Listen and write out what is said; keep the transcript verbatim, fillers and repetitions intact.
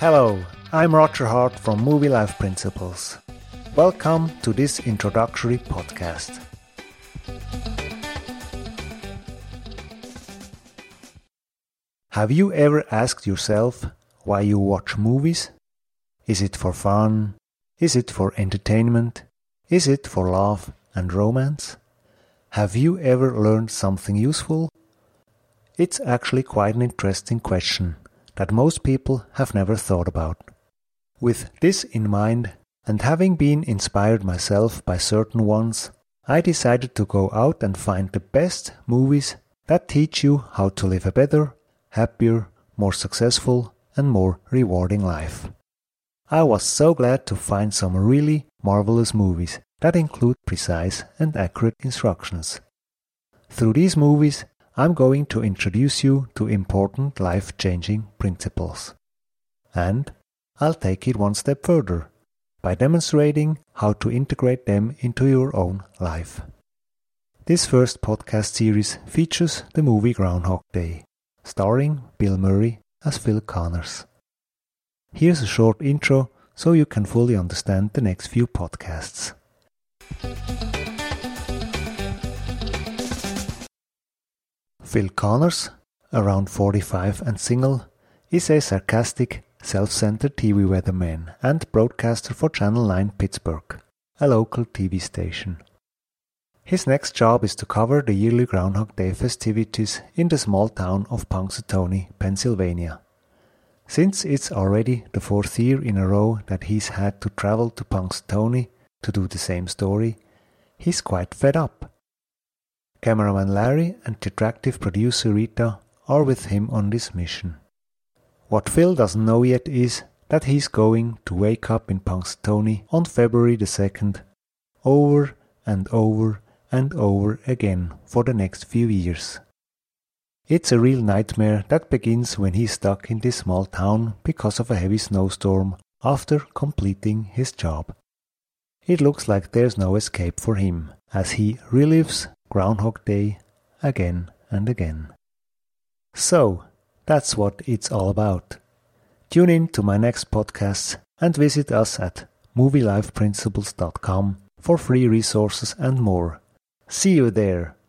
Hello, I'm Roger Hart from Movie Life Principles. Welcome to this introductory podcast. Have you ever asked yourself why you watch movies? Is it for fun? Is it for entertainment? Is it for love and romance? Have you ever learned something useful? It's actually quite an interesting question that most people have never thought about. With this in mind, and having been inspired myself by certain ones, I decided to go out and find the best movies that teach you how to live a better, happier, more successful and more rewarding life. I was so glad to find some really marvelous movies that include precise and accurate instructions. Through these movies, I'm going to introduce you to important life-changing principles. And I'll take it one step further by demonstrating how to integrate them into your own life. This first podcast series features the movie Groundhog Day, starring Bill Murray as Phil Connors. Here's a short intro so you can fully understand the next few podcasts. Phil Connors, around forty-five and single, is a sarcastic, self-centered T V weatherman and broadcaster for Channel nine Pittsburgh, a local T V station. His next job is to cover the yearly Groundhog Day festivities in the small town of Punxsutawney, Pennsylvania. Since it's already the fourth year in a row that he's had to travel to Punxsutawney to do the same story, he's quite fed up. Cameraman Larry and the attractive producer Rita are with him on this mission. What Phil doesn't know yet is that he's going to wake up in Punxsutawney on February the second, over and over and over again for the next few years. It's a real nightmare that begins when he's stuck in this small town because of a heavy snowstorm after completing his job. It looks like there's no escape for him as he relives Groundhog Day again and again. So, that's what it's all about. Tune in to my next podcasts and visit us at movie life principles dot com for free resources and more. See you there!